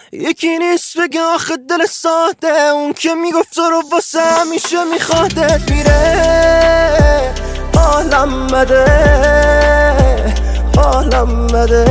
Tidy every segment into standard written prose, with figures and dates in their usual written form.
یکی نیست بگه آخه دل ساده، اون که میگفت تو رو واسه همیشه میخوادت. میره حالم بده، حالم بده،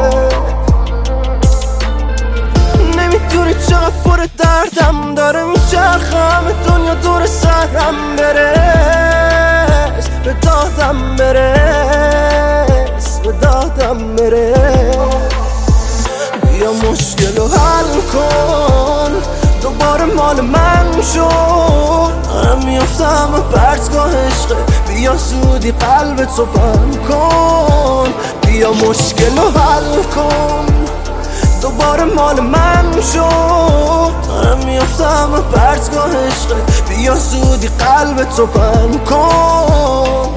نمیدونی چقدر پر دردم داره، میچرخم دنیا دور سرم. برس به دادم، برس به دادم، برس. بیا مشکلو حل کن، دوباره مال من شد. دارم میافتم پرتگاه عشقه، بیا زودی قلبتو بند کن. بیا مشکلو حل کن، دوباره مال من شد. دارم میافتم پرتگاه عشقه، بیا زودی قلبتو بند کن.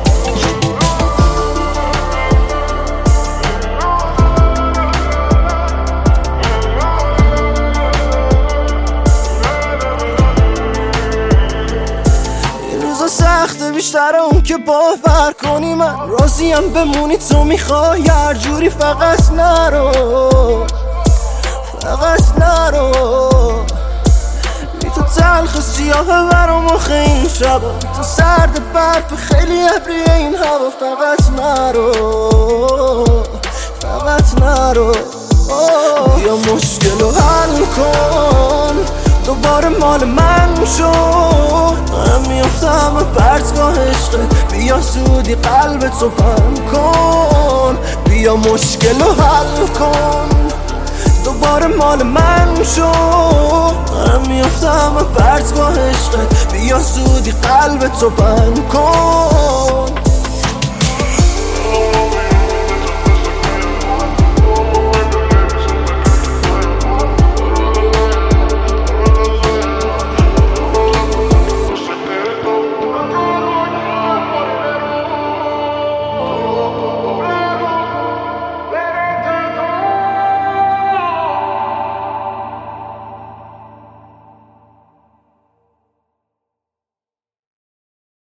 سخته بیشتر اون که باور کنی، من راضیم بمونی تو میخوای هر جوری، فقط نرو، فقط نرو. بی تو تلخ سیاه برام آخه این شبا، بی تو سرد برف خیلی ابری این هوا. فقط نرو، فقط نرو. بیا مشکلو حل کن، دوباره مال من شد. دارم میافتم پرتگاه عشقه، بیا زودی قلبتو بند کن. بیا مشکلو حل کن، دوباره مال من شد. دارم میافتم پرتگاه عشقه، بیا زودی قلبتو بند کن.